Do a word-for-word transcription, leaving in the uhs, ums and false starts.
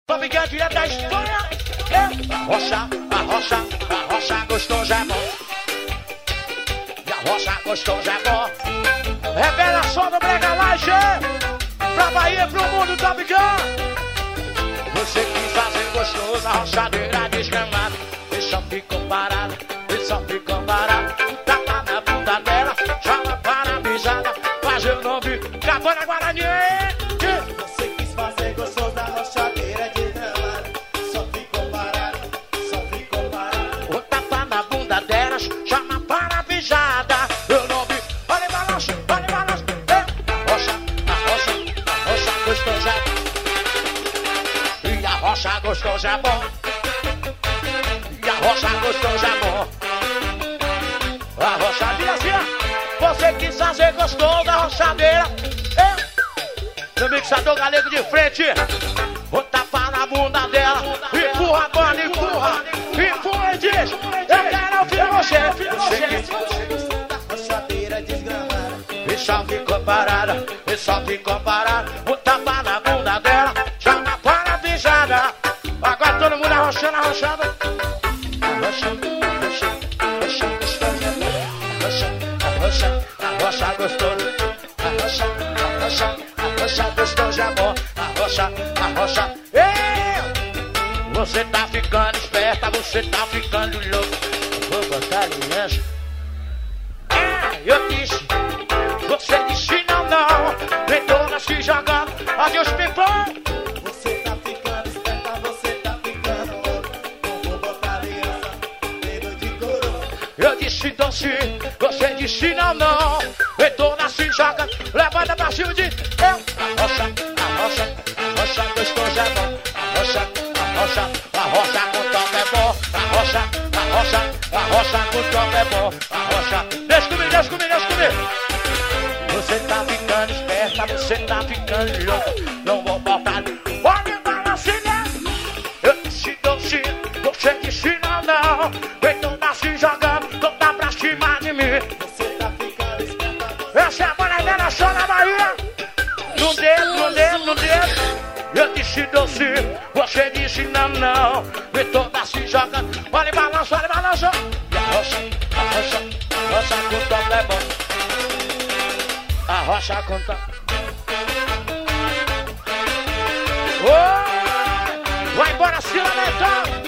Top Gun direto da Espanha. É. A rocha, a rocha, a rocha gostosa é bom. E a rocha gostosa é bom. Revelação do Brega Laje. Pra Bahia, pro mundo, Top Gun. Você quis fazer gostoso, a rochadeira desgramada. E só ficou parado, e só ficou parado. Tapa na bunda dela, chama para a bisada. Mas eu não vi, Cabana Guarani. Você quis fazer gostoso, a rochadeira desgramada. Só ficou parado, só ficou parado. O tapa na bunda delas, chama para a bisada. Eu não vi, olha o balanço, olha o balanço. A rocha, a rocha, a rocha gostosa. E a rocha gostosa é bom. E a rocha gostosa é bom. A rochadeira assim, você quis fazer gostoso da rochadeira. Meu mixador galego de frente. Vou tapar na bunda dela. Empurra a banda, empurra. Empurra e diz: eu quero ouvir você. Você quis fazer gostoso, a rochadeira desgramada. E só ficou parada, e só ficou parada. Vou tapar na bunda dela. Chama para a pisada. Agora todo mundo arrochando, arrochando. Arrochando, arrochando, arrochando gostoso. Arrocha, arrocha gostoso. Arrocha, arrocha, arrocha gostoso é bom. Arrocha, arrocha. Ei! Você tá ficando esperta, você tá ficando louco. Vou botar aliança. É, eu disse. Você disse não, não. Vem toda se jogando. Adeus, pipão. Você tá ficando esperta, você tá ficando louco. Não vou botar aliança, medo de coroa. Eu disse doce, você disse não, não. Vem toda se jogando. Levanta pra cima de eu. Arrocha, arrocha, arrocha gostoso é bom. Arrocha, arrocha, arrocha com top é bom. Arrocha, arrocha, arrocha com top é bom. Arrocha, deixa comigo, deixa comigo, deixa comigo. Você tá ficando esperta, você tá ficando louca. Não vou botar. Olha o balancinha. Eu disse doce, você disse não, não. Vem toda se jogando, toda pra cima de mim. Você tá ficando esperta. Essa é a bananeira só na Bahia. No dedo, no dedo, no dedo. Eu disse doce, você disse não, não. Vem toda se jogando. Olha o balanço, olha o balanço. E a rocha, a rocha, a rocha com top é bom. A rocha com top. Oh! Vai embora, se lamentar.